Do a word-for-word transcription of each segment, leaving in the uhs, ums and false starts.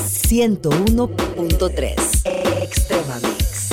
ciento uno punto tres. Extrema Mix.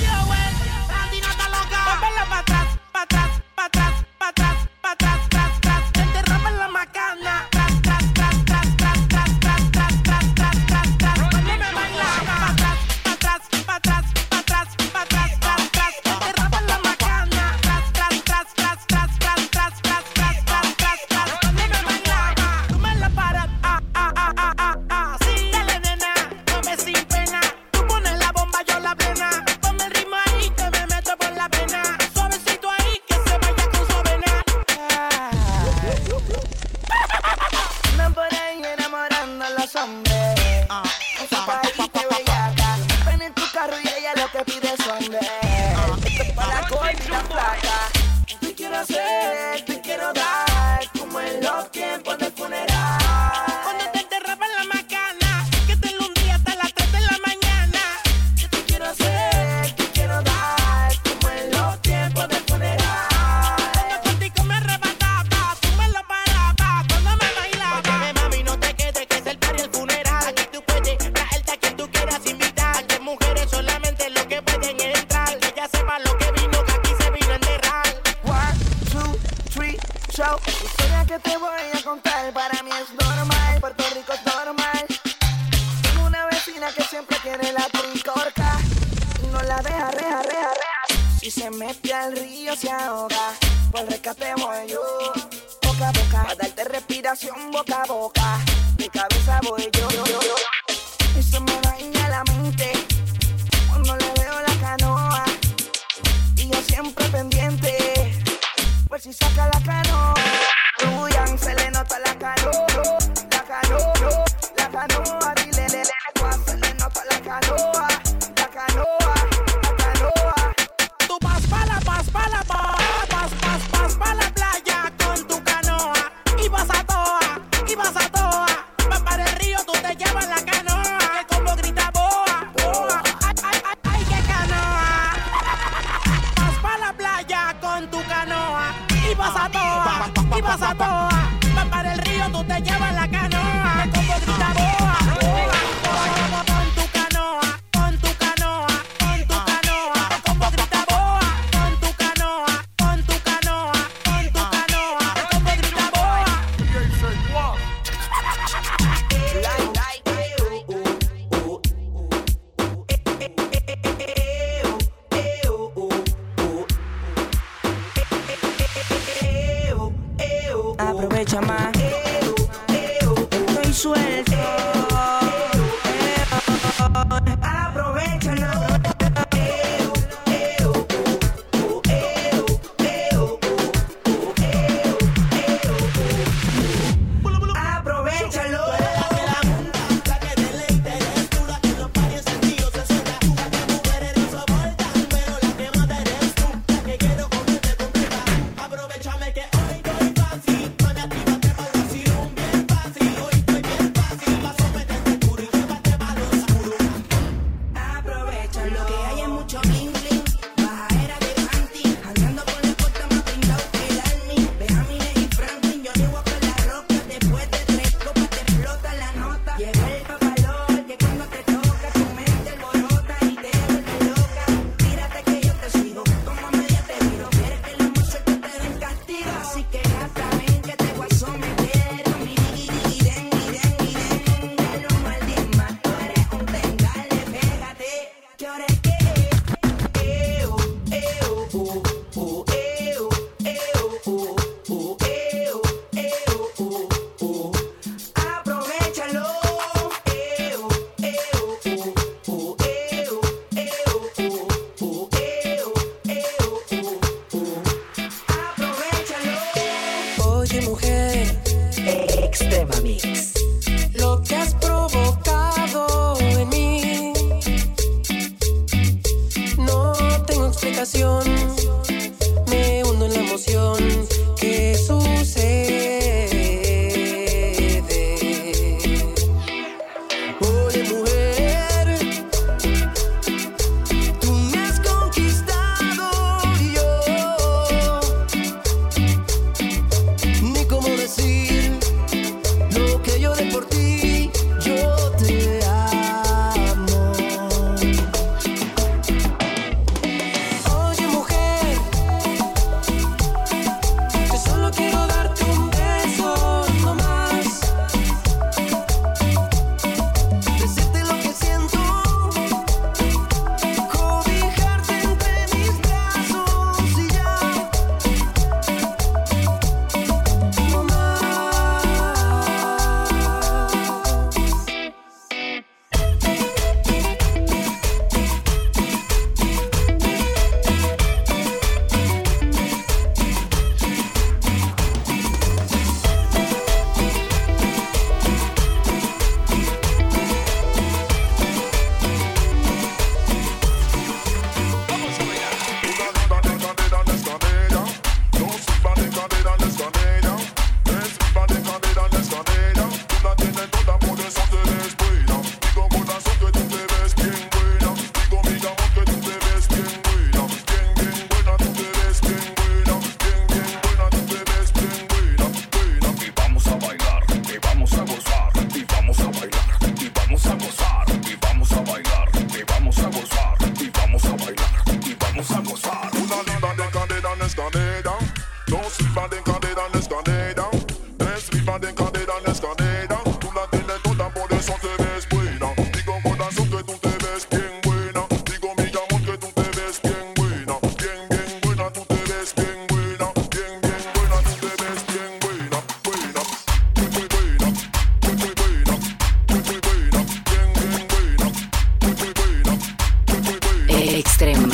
Aprovecha más, estoy suelto. Aprovechalo. Extrema Mix. Lo que has provocado en mí, no tengo explicación. Me hundo en la emoción que sucede. Oye, mujer, tú me has conquistado y yo ni cómo decir lo que yo de por ti, yo te amo. escondida. Encima de cadera en escondida. Tú la tienes toda, por eso te ves buena. Digo corazón que tú te ves bien buena. Digo mi amor que tú te ves bien buena. Bien, bien buena, tú te ves bien buena. Bien, bien buena, tú te ves bien buena. Buena. Y vamos a bailar, y vamos a gozar, y vamos a bailar, y vamos a gozar, y vamos a bailar, y vamos a gozar, y vamos a bailar, y vamos a gozar. Una linda de cadera en escondida. No sirva de cadera en escondida. Es viva de cadera en escondida. Tú la tienes toda, por eso te ves buena. Digo corazón que tú te ves bien buena. Digo mi amor que tú te ves bien buena. Bien, bien buena, tú te ves bien buena. Bien, bien buena, tú te ves bien buena. Buena, muy, muy buena. Muy, muy buena. Muy, muy buena. Bien, bien buena. Muy, muy buena. Muy, muy buena. Extrema.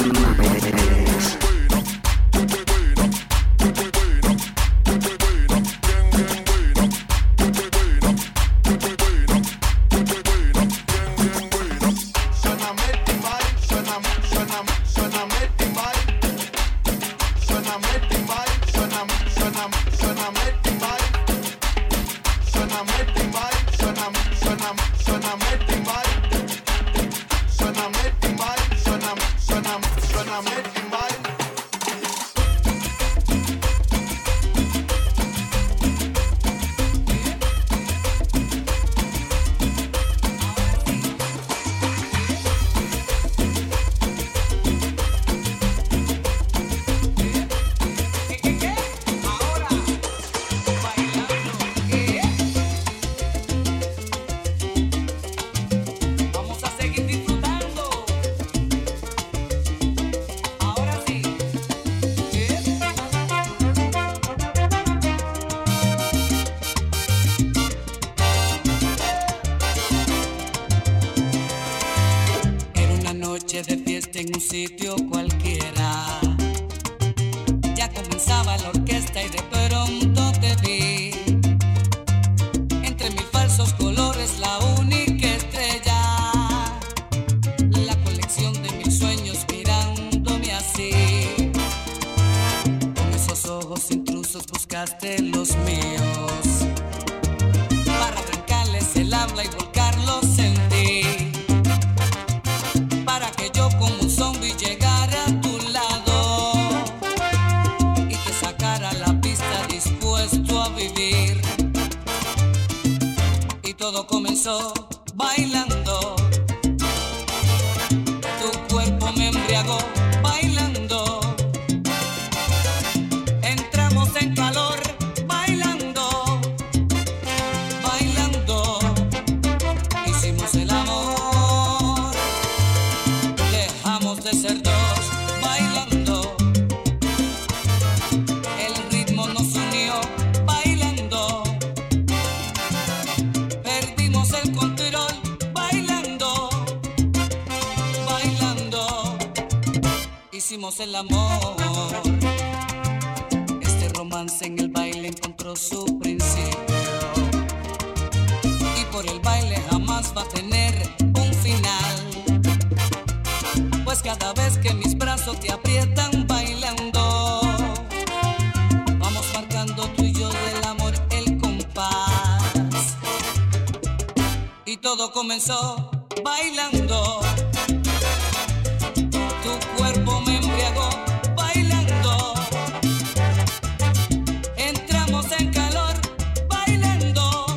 De fiesta en un sitio cualquiera, ya comenzaba la orquesta y de pronto te vi, entre mil falsos colores la única estrella, la colección de mil sueños mirándome así, con esos ojos intrusos buscaste los míos, para arrancarles el habla y volcarlos en ti. Llegara a tu lado y te sacara a la pista dispuesto a vivir. Y todo comenzó bailando. Tu cuerpo me embriagó bailando. Entramos en calor bailando, bailando. Hicimos el amor. Dejamos de ser dos bailando. El ritmo nos unió bailando. Perdimos el control bailando, bailando. Hicimos el amor. Este romance en el baile encontró su principio. Y por el baile jamás va a tener un final. Pues cada vez que mis brazos te aprietan bailando, vamos marcando tú y yo del amor el compás. Y todo comenzó bailando. Tu cuerpo me embriagó bailando. Entramos en calor bailando,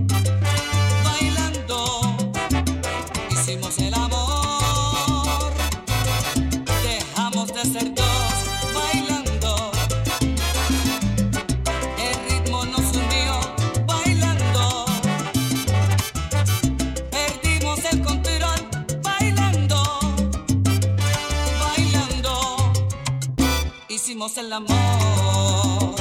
bailando. Hicimos el amor. Dejamos de ser dos bailando. El ritmo nos unió bailando. Perdimos el control bailando, bailando. Hicimos el amor.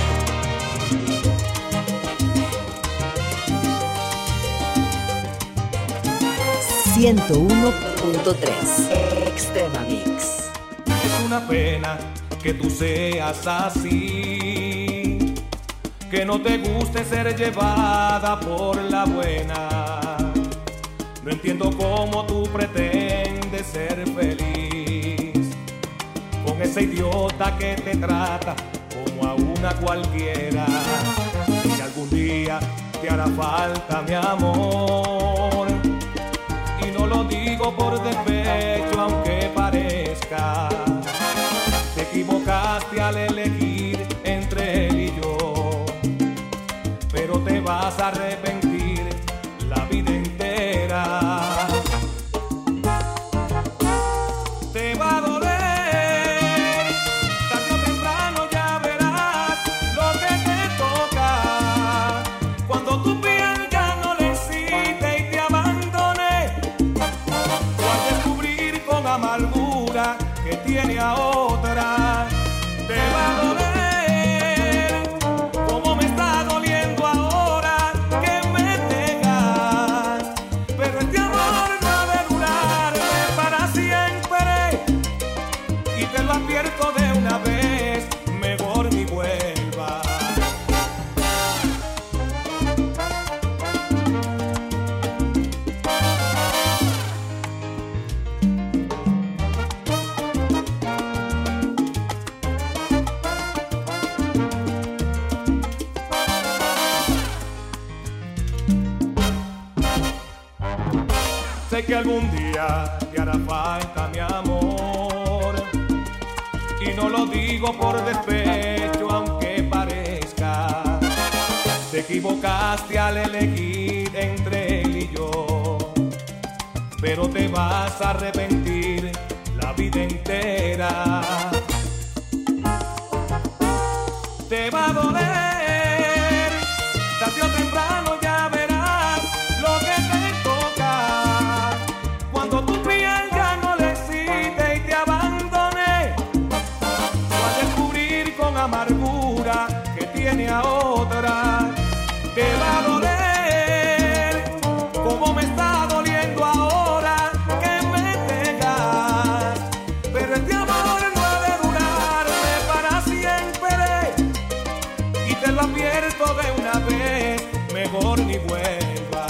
ciento uno punto tres Extrema Mix. Es una pena que tú seas así, que no te guste ser llevada por la buena. No entiendo cómo tú pretendes ser feliz con ese idiota que te trata como como a una cualquiera. Si algún día te hará falta mi amor, y no lo digo por despecho aunque parezca, te equivocaste al elegir entre él y yo, pero te vas a arrepentir la vida entera. Te va a doler, tarde o temprano ya verás lo que te toca. Cuando tu piel ya no le excite y te abandone, o al descubrir con amargura que tiene a otra. Te va a doler como me está doliendo ahora que me dejas, pero este amor no ha de durarme para siempre, y te lo advierto de una vez, mejor ni vuelvas. Sé que algún día te hará falta mi amor, y no lo digo por despecho aunque parezca. Te equivocaste al elegir entre él y yo, pero te vas a arrepentir la vida entera. Te va a doler, tarde o temprano ya verás lo que te toca. Cuando tu piel ya no le excite y te abandone, o al descubrir con amargura que tiene a otra. Te va a doler como me está doliendo ahora que me dejas, pero este amor no ha de durarme para siempre, y te lo advierto de una vez, mejor ni vuelvas.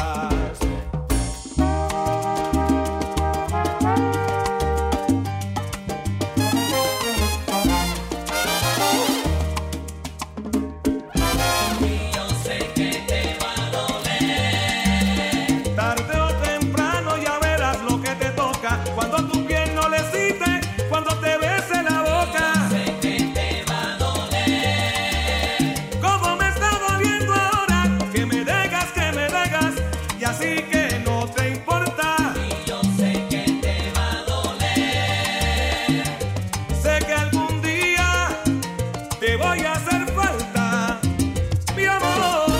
Tarde o temprano ya verás lo que te toca. Cuando tu piel no le excite, cuando te bese la boca. Sé que te va a doler como me está doliendo ahora que me dejas, que me dejas, y así que no te importa. Y yo sé que te va a doler. Sé que algún día te voy a hacer falta, mi amor.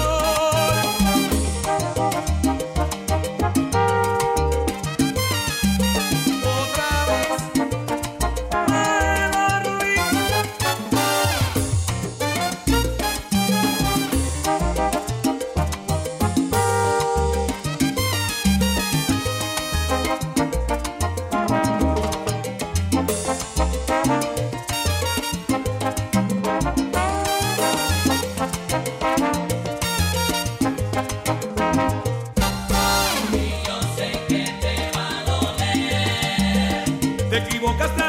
Otra vez, Pedro Ruiz. Te equivocaste